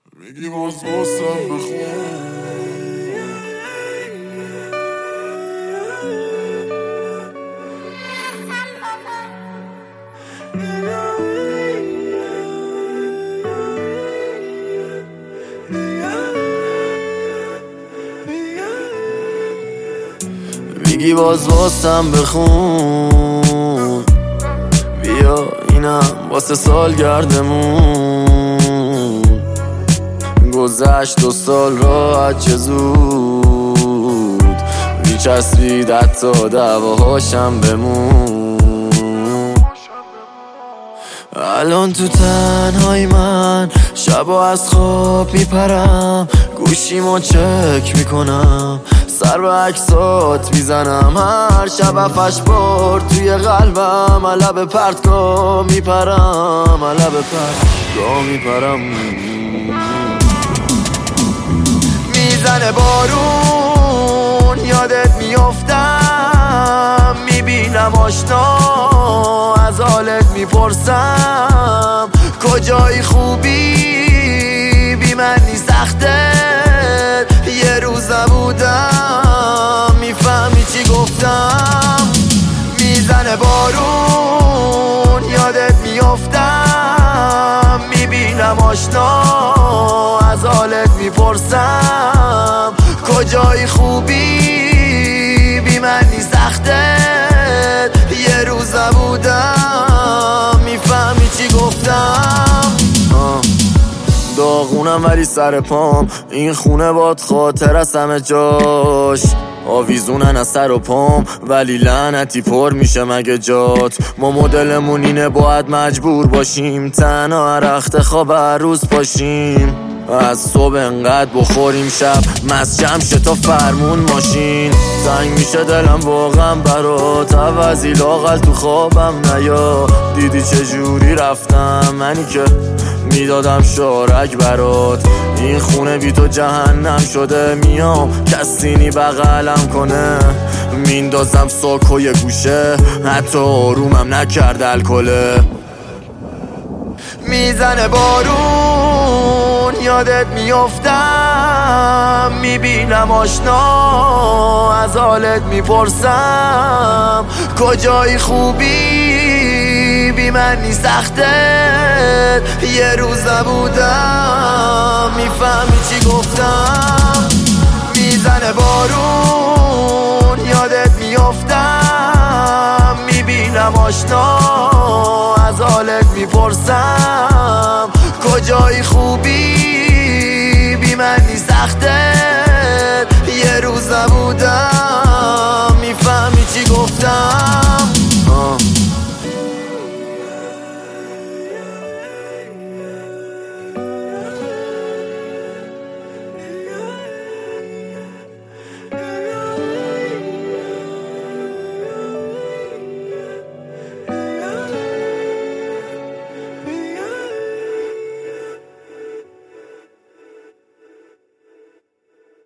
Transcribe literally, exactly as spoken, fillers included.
میگی باز واسم بخون. میگی باز واسم بخون، بیا اینم واسه سالگردمون. گذشت دو سال راحت چه زود، میچسبید حتی دعواهاشم بمون. الان تو تنهایی من شبا از خواب میپرم، گوشیمو چک میکنم، سر به عکسات میزنم. هر شب افش بار توی قلبم، لب پرتگاه میپرم، لب پرتگاه میپرم. میزنه بارون یادت میافتم، میبینم آشنا از حالت میپرسم. کجایی خوبی بی من نیست سخته، یه روز نبودم میفهمی چی گفتم. میزنه بارون یادت میافتم، میبینم آشنا از حالت میپرسم. کجایی خوبی بی من نیست سخته، یه روز نبودم میفهمی چی گفتم. آه. داغونم ولی سر پام، این خونه باد خاطر از همه جاش. آویزونن از سر و پام ولی لعنتی پر میشه مگه جات. ما مدلمون اینه باید مجبور باشیم، تنها هر وقت خواب هر روز باشیم. از صبح انقدر بخوریم شب مست جمع شه تا فرمون ماشین. زنگ میشه دلم واقعا برات، عوضی لاغل تو خوابم نیا. دیدی چجوری رفتم منی که میدادم شارک برات. این خونه بی تو جهنم شده، میام کسینی بغلم کنه. میندازم ساکوی گوشه، حتی آرومم نکرد الکله. میزنه بارون یادت میافتم، میبینم آشنا از حالت میپرسم. کجایی خوبی بی من نیست سخته، یه روز نبودم میفهمی چی گفتم. میزنه بارون یادت میافتم، میبینم آشنا از حالت میپرسم. کجایی خوبی